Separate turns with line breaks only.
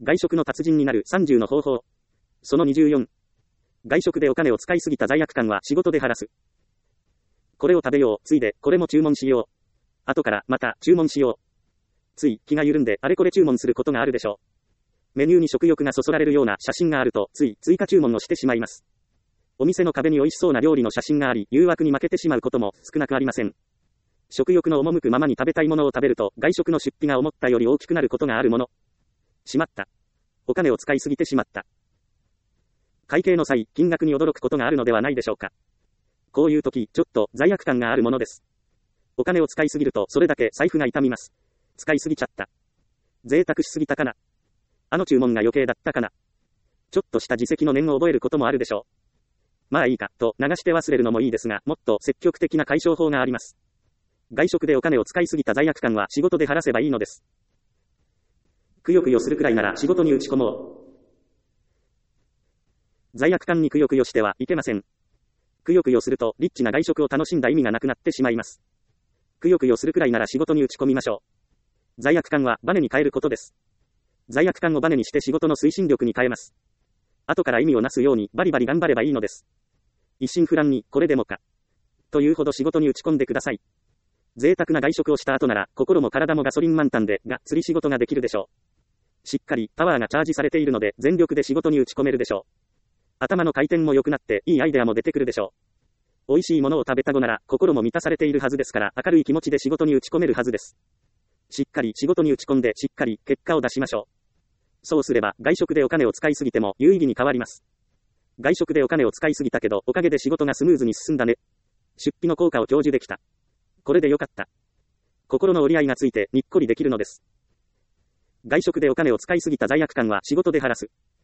外食の達人になる30の方法。その24。外食でお金を使いすぎた罪悪感は仕事で晴らす。これを食べよう、ついで、これも注文しよう。後から、また、注文しよう。つい、気が緩んで、あれこれ注文することがあるでしょう。メニューに食欲がそそられるような写真があると、つい、追加注文をしてしまいます。お店の壁に美味しそうな料理の写真があり、誘惑に負けてしまうことも少なくありません。食欲の赴くままに食べたいものを食べると、外食の出費が思ったより大きくなることがあるもの。しまった。お金を使いすぎてしまった。会計の際、金額に驚くことがあるのではないでしょうか。こういう時、ちょっと罪悪感があるものです。お金を使いすぎると、それだけ財布が痛みます。使いすぎちゃった。贅沢しすぎたかな。あの注文が余計だったかな。ちょっとした自責の念を覚えることもあるでしょう。まあいいか、と流して忘れるのもいいですが、もっと積極的な解消法があります。外食でお金を使いすぎた罪悪感は仕事で晴らせばいいのです。くよくよするくらいなら仕事に打ち込もう。罪悪感にくよくよしてはいけません。くよくよすると、リッチな外食を楽しんだ意味がなくなってしまいます。くよくよするくらいなら仕事に打ち込みましょう。罪悪感はバネに変えることです。罪悪感をバネにして仕事の推進力に変えます。後から意味をなすようにバリバリ頑張ればいいのです。一心不乱に、これでもか。というほど仕事に打ち込んでください。贅沢な外食をした後なら、心も体もガソリン満タンで、がっつり仕事ができるでしょう。しっかり、パワーがチャージされているので、全力で仕事に打ち込めるでしょう。頭の回転も良くなって、いいアイデアも出てくるでしょう。美味しいものを食べた後なら、心も満たされているはずですから、明るい気持ちで仕事に打ち込めるはずです。しっかり仕事に打ち込んで、しっかり結果を出しましょう。そうすれば、外食でお金を使いすぎても、有意義に変わります。外食でお金を使いすぎたけど、おかげで仕事がスムーズに進んだね。出費の効果を享受できた。これでよかった。心の折り合いがついて、にっこりできるのです。外食でお金を使いすぎた罪悪感は仕事で晴らす。